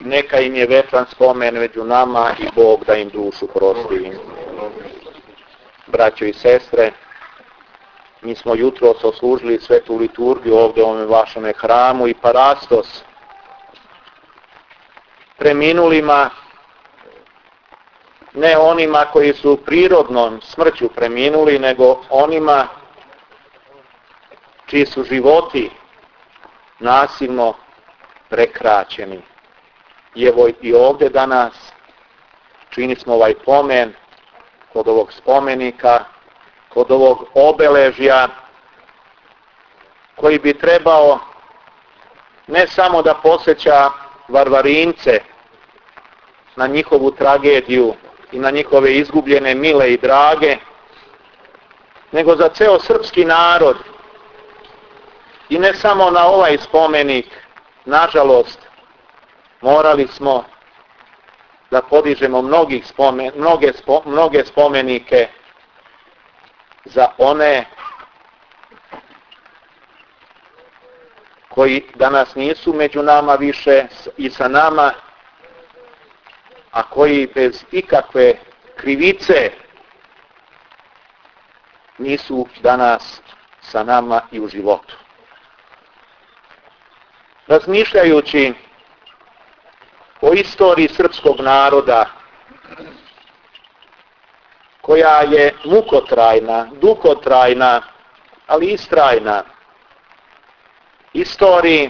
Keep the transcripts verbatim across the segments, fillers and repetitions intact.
Neka im je večan spomen među nama i Bog da im dušu prosti. Braćo i sestre, mi smo jutros oslužili svetu liturgiju ovdje u ovom vašem hramu i parastos preminulima, ne onima koji su prirodnom smrću preminuli, nego onima čiji su životi nasilno prekraćeni. I evo i ovdje danas čini smo ovaj pomen kod ovog spomenika, kod ovog obeležja koji bi trebao ne samo da podsjeća Varvarince na njihovu tragediju i na njihove izgubljene mile i drage, nego za ceo srpski narod. I ne samo na ovaj spomenik, nažalost, morali smo da podižemo mnogih spomen, mnoge, spo, mnoge spomenike za one koji danas nisu među nama više i sa nama, a koji bez ikakve krivice nisu danas sa nama i u životu. Razmišljajući o istoriji srpskog naroda, koja je mukotrajna, dugotrajna, ali istrajna, istoriji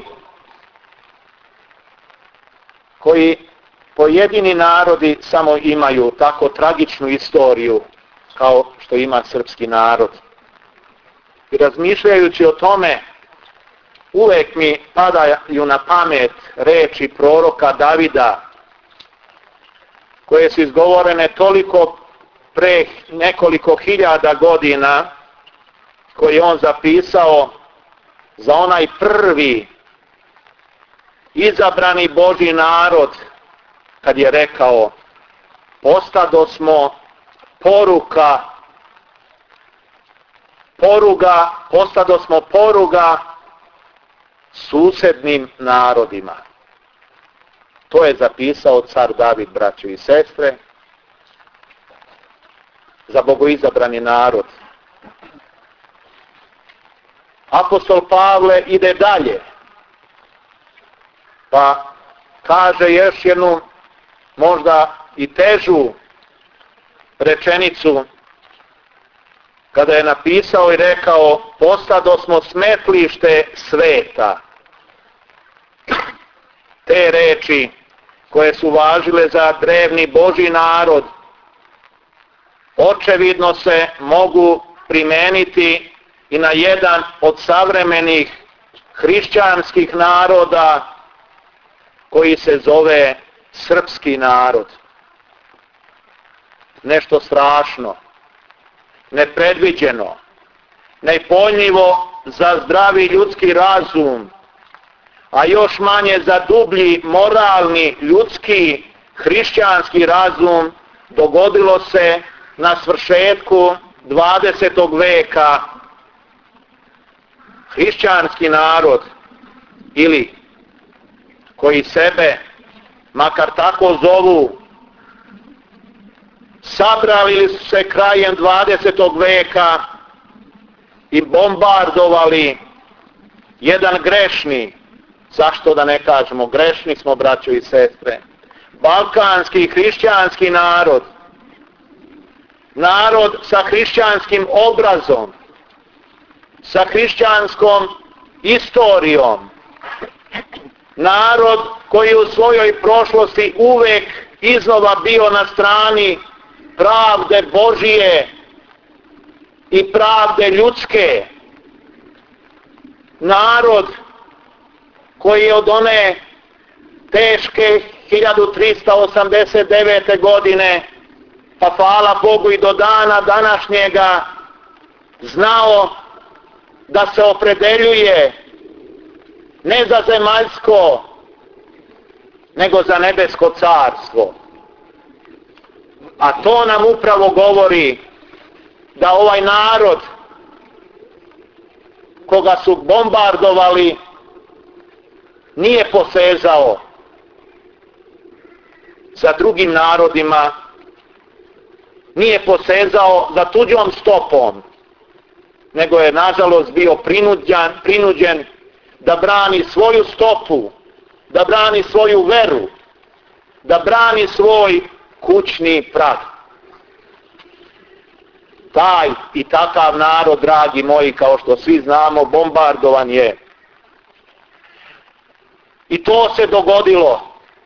koji pojedini narodi samo imaju tako tragičnu istoriju kao što ima srpski narod. I razmišljajući o tome, uvek mi padaju na pamet reči proroka Davida, koje su izgovorene toliko pre nekoliko hiljada godina, koji je on zapisao za onaj prvi izabrani Božji narod, kad je rekao: postadosmo poruka, poruga, postadosmo poruga susednim narodima. To je zapisao car David, braćo i sestre, za bogoizabrani narod. Apostol Pavle ide dalje, pa kaže još jednu možda i težu rečenicu, kada je napisao i rekao: postadosmo smetlište sveta. Te reči koje su važile za drevni Božji narod očevidno se mogu primeniti i na jedan od savremenih hrišćanskih naroda koji se zove srpski narod. Nešto strašno, nepredviđeno, nepojmljivo za zdravi ljudski razum, a još manje za dublji moralni, ljudski, hrišćanski razum, dogodilo se na svršetku dvadesetog veka. Hrišćanski narod, ili koji sebe makar tako zovu, sabrali su se krajem dvadesetog veka i bombardovali jedan grešni, zašto da ne kažemo grešni smo, braćo i sestre, balkanski hrišćanski narod, narod sa hrišćanskim obrazom, sa hrišćanskom istorijom, narod koji u svojoj prošlosti uvek iznova bio na strani pravde Božije i pravde ljudske, narod koji je od one teške hiljadu trista osamdeset devete. godine, pa hvala Bogu i do dana današnjega, znao da se opredeljuje ne za zemaljsko, nego za nebesko carstvo. A to nam upravo govori da ovaj narod koga su bombardovali nije posezao sa drugim narodima, nije posezao za tuđom stopom, nego je nažalost bio prinuđen, prinuđen da brani svoju stopu, da brani svoju veru, da brani svoj kućni prag. Taj i takav narod, dragi moji, kao što svi znamo, bombardovan je. I to se dogodilo.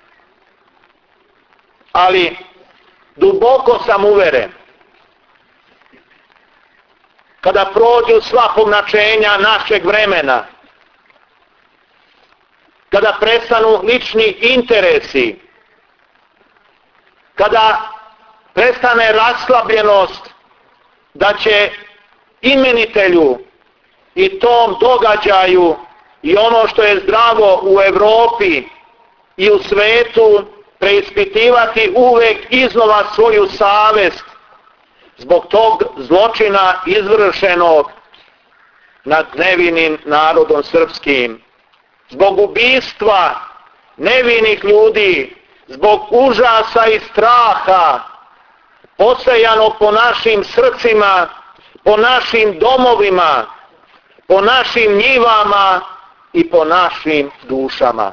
Ali duboko sam uveren, kada prođu sva pomračenja našeg vremena, kada prestanu lični interesi, kada prestane raslabljenost, da će imenitelju i tom događaju i ono što je zdravo u Europi i u svetu preispitivati uvek iznova svoju savest zbog tog zločina izvršenog nad nevinim narodom srpskim, zbog ubistva nevinih ljudi, zbog užasa i straha posejanog po našim srcima, po našim domovima, po našim njivama i po našim dušama.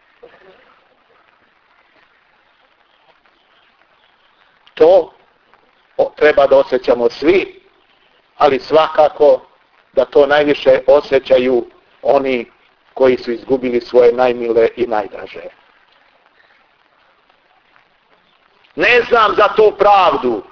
To treba da osjećamo svi, ali svakako da to najviše osjećaju oni koji su izgubili svoje najmile i najdraže. Ne znam za tu pravdu.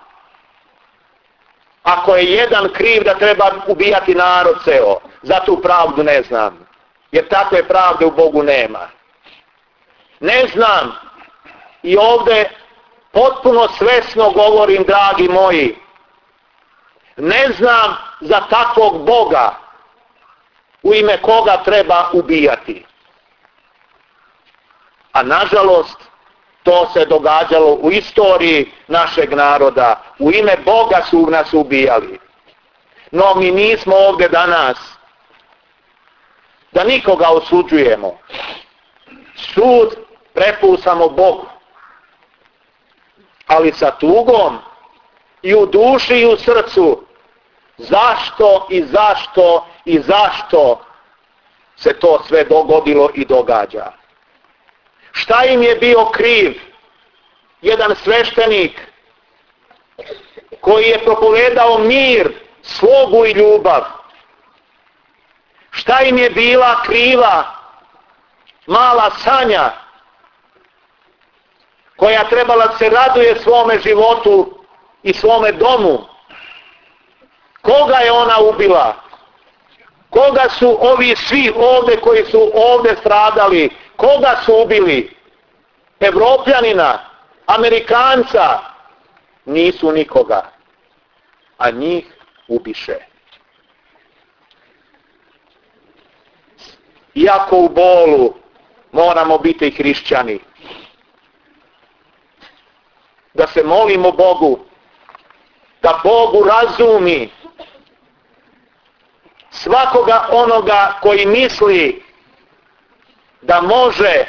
Ako je jedan kriv da treba ubijati narod ceo, za tu pravdu ne znam. Jer takve pravde u Bogu nema. Ne znam, i ovdje potpuno svesno govorim, dragi moji, ne znam za takvog Boga u ime koga treba ubijati. A nažalost, to se događalo u istoriji našeg naroda. U ime Boga su nas ubijali. No mi nismo ovdje danas da nikoga osuđujemo. Sud prepustamo Bogu. Ali sa tugom i u duši i u srcu, zašto i zašto i zašto se to sve dogodilo i događa. Šta im je bio kriv? Jedan sveštenik koji je propovedao mir, slogu i ljubav. Šta im je bila kriva mala Sanja koja trebala se raduje svome životu i svome domu? Koga je ona ubila? Koga su ovi svi ovdje koji su ovdje stradali? Koga su ubili? Evropljanina, Amerikanca? Nisu nikoga. A njih ubiše. Iako u bolu moramo biti hrišćani. Da se molimo Bogu, da Bogu razumi svakoga onoga koji misli da može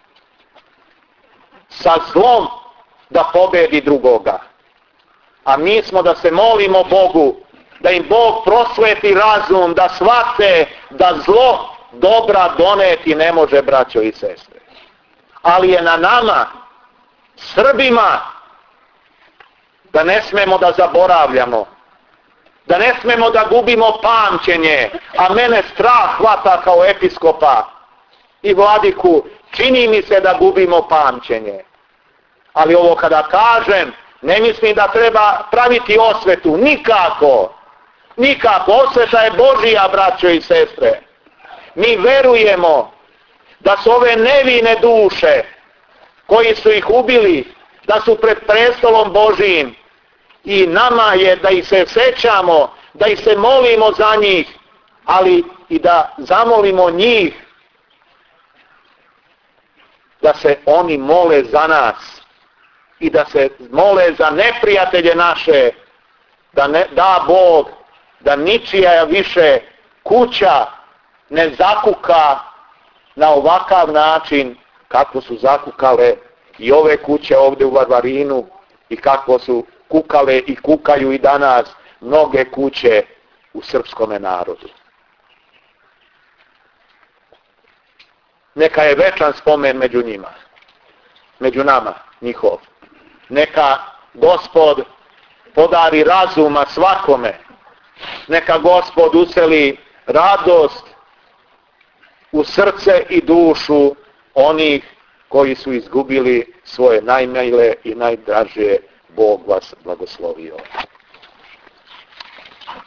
sa zlom da pobedi drugoga. A mi smo da se molimo Bogu, da im Bog prosveti razum, da shvate da zlo dobra doneti ne može, braćo i sestre. Ali je na nama, Srbima, da ne smemo da zaboravljamo, da ne smemo da gubimo pamćenje, a mene strah hvata kao episkopa i vladiku, čini mi se da gubimo pamćenje. Ali ovo kada kažem, ne mislim da treba praviti osvetu, nikako, nikako, osveta je Božija, braćo i sestre. Mi verujemo da su ove nevine duše koji su ih ubili, da su pred prestolom Božijim i nama je da ih se sećamo, da ih se molimo za njih, ali i da zamolimo njih da se oni mole za nas i da se mole za neprijatelje naše, da ne, da Bog da ničija više kuća ne zakuka na ovakav način kako su zakukale i ove kuće ovdje u Varvarinu i kako su kukale i kukaju i danas mnoge kuće u srpskome narodu. Neka je večan spomen među njima, među nama, njihov. Neka Gospod podari razuma svakome. Neka Gospod useli radost u srce i dušu onih koji su izgubili svoje najmile i najdraže. Bog vas blagoslovio.